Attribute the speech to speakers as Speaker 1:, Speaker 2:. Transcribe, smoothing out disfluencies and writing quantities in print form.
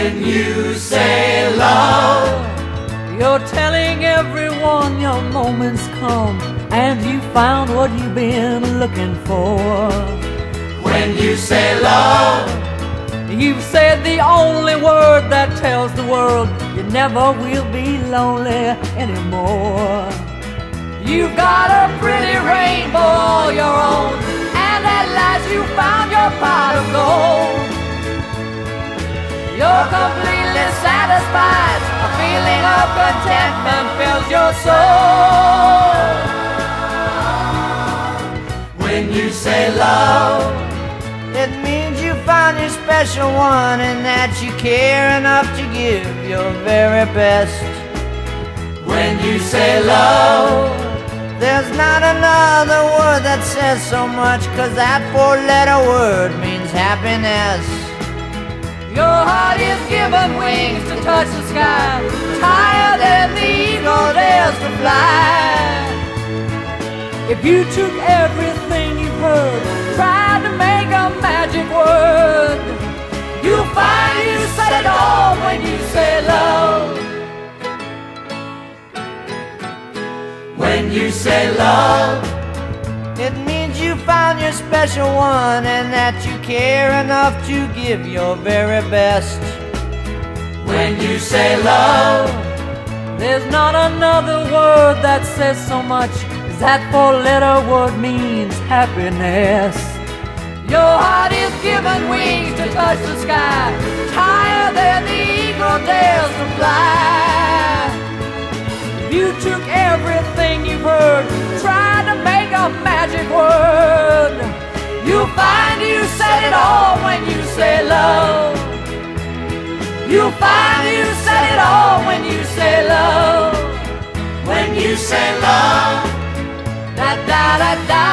Speaker 1: When you say love,
Speaker 2: you're telling everyone your moment's come, and you found what you've been looking for.
Speaker 1: when you say love,
Speaker 2: You've said the only word that tells the world you never will be lonely anymore. You've got a pretty rainbow all your own, and at last you found your pot of gold. You're completely satisfied, a feeling of contentment fills your soul.
Speaker 1: when you say love,
Speaker 3: It means you found your special one and that you care enough to give your very best.
Speaker 1: when you say love,
Speaker 3: There's not another word that says so much, 'cause that four-letter word means happiness.
Speaker 2: Your heart is given wings to touch the sky, higher than the eagle dares to fly. If you took everything you've heard, tried to make a magic word, you'll find you said it all when you say love.
Speaker 1: when you say love,
Speaker 3: It means you found your special one and that you care enough to give your very best.
Speaker 1: when you say love,
Speaker 2: There's not another word that says so much, 'cause that four-letter word means happiness. Your heart is given wings to touch the sky, higher than the eagle dares to fly. If you took everything you've heard, tried to make a magic word, you'll find you said it all when you say love. You'll find you said it all when you say love.
Speaker 1: when you say love,
Speaker 2: Da da da da.